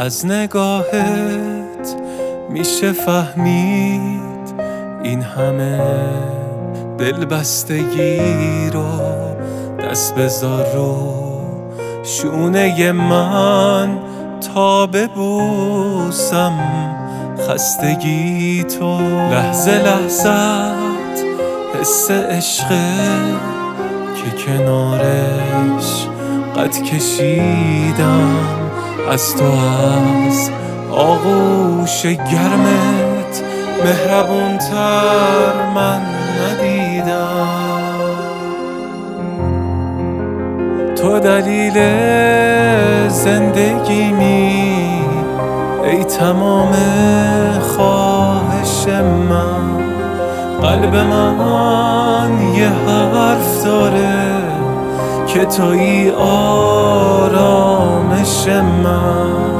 از نگاهت میشه فهمید این همه دلبستگی رو. دست بذار رو شونه من تا ببوسم خستگی تو. لحظه لحظت حس عشقه که کنارش قد کشیدم از تو، از آغوش گرمت مهربونتر من ندیدم. تو دلیل زندگیمی ای تمام خواهش من. قلب من یه حرف داره که تویی آرامش من.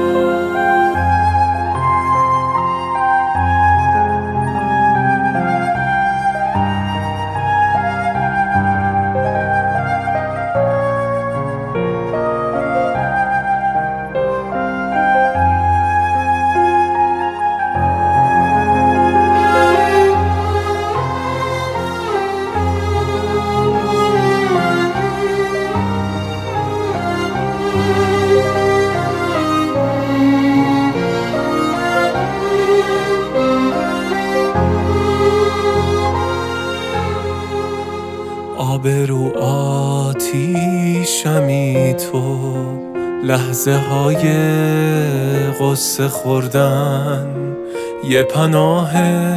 آبرو آتیشمی تو، لحظه های غصه خوردن یه پناه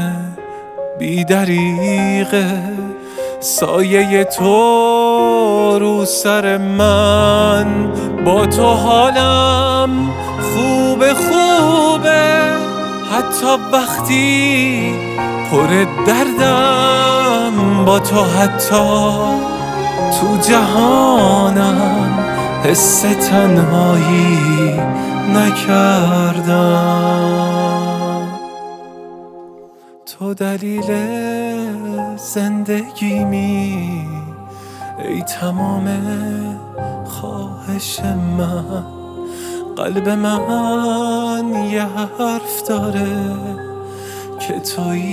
بی‌دریغه. سایه تو رو سر من، با تو حالم خوبه حتی وقتی پر دردم. با تو حتی تو جهانم حس تنهایی نکردم. تو دلیل زندگیمی ای تمام خواهش من. قلب من یه حرف داره که تویی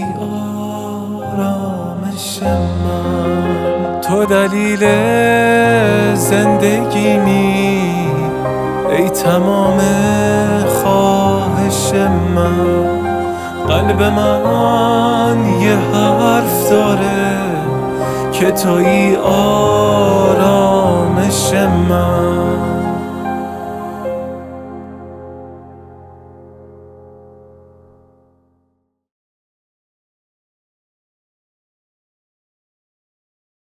آرامش من. تو دلیل زندگیمی ای تمام خواهش من. قلب من یه حرف داره که تویی آرامش